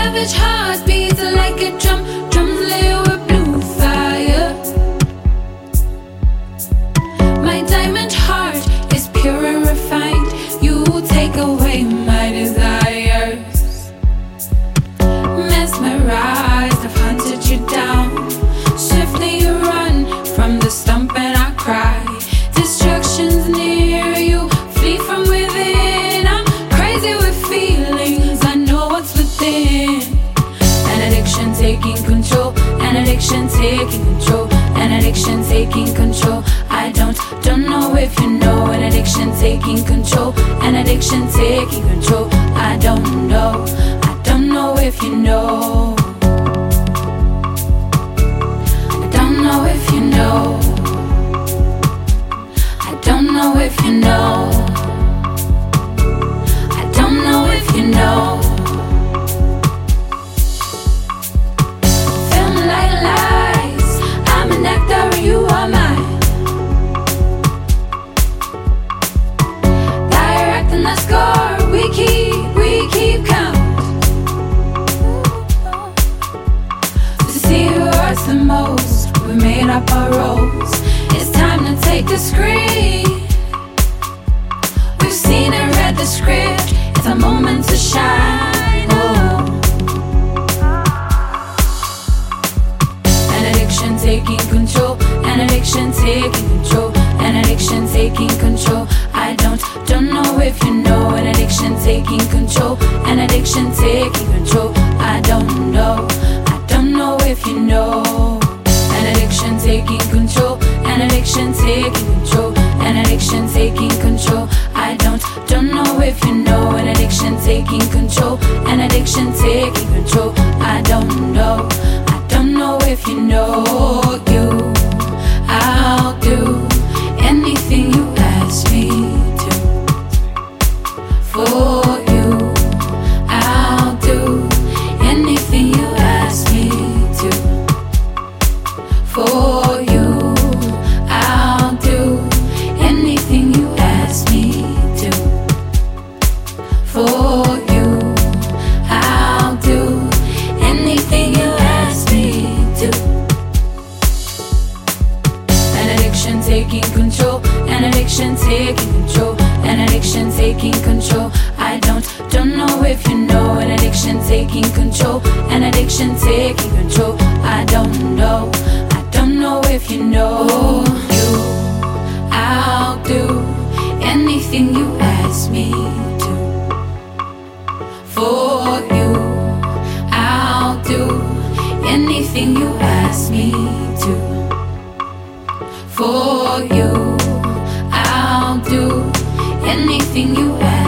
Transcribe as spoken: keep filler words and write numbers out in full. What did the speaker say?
savage heart beats like a drum, drums lit with blue fire. My diamond heart is pure and refined. You take away my desires. Mesmerized, I've hunted you down. Swiftly you run from the stump and I cry. Destruction's near you, flee from within. I'm crazy with feelings, I know what's within. An addiction taking control, an addiction taking control, an addiction taking control. I don't, don't know if you know. An addiction taking control, an addiction taking control. I don't know, I don't know if you know. I don't know if you know. I don't know if you know. I don't know if you know. Film like lies, I'm an actor, you are mine. Directing the score, we keep, we keep count. To see who hurts the most, we made up our roles. It's time to take the screen. We've seen and read the script. It's a moment to shine. Oh. An addiction taking control, an addiction taking control, an addiction taking control. I don't, don't know if you know. An addiction taking control, an addiction taking control. I don't know, I don't know if you know. An addiction taking control, an addiction taking control, an addiction taking control. I don't, don't know if you know. An addiction taking control, an addiction taking control. I don't know, I don't know if you know. You, I'll do anything you ask me to. For you, I'll do anything you ask me to. For you, I'll do anything you ask me to. For you, I'll do anything you ask me to. An addiction taking control, an addiction taking control, an addiction taking control. I don't, don't know if you know. An addiction taking control, an addiction taking control. I don't know, I don't know if you know. You, I'll do anything you ask me to. For you, I'll do anything you ask me to. For you, I'll do anything you ask me to.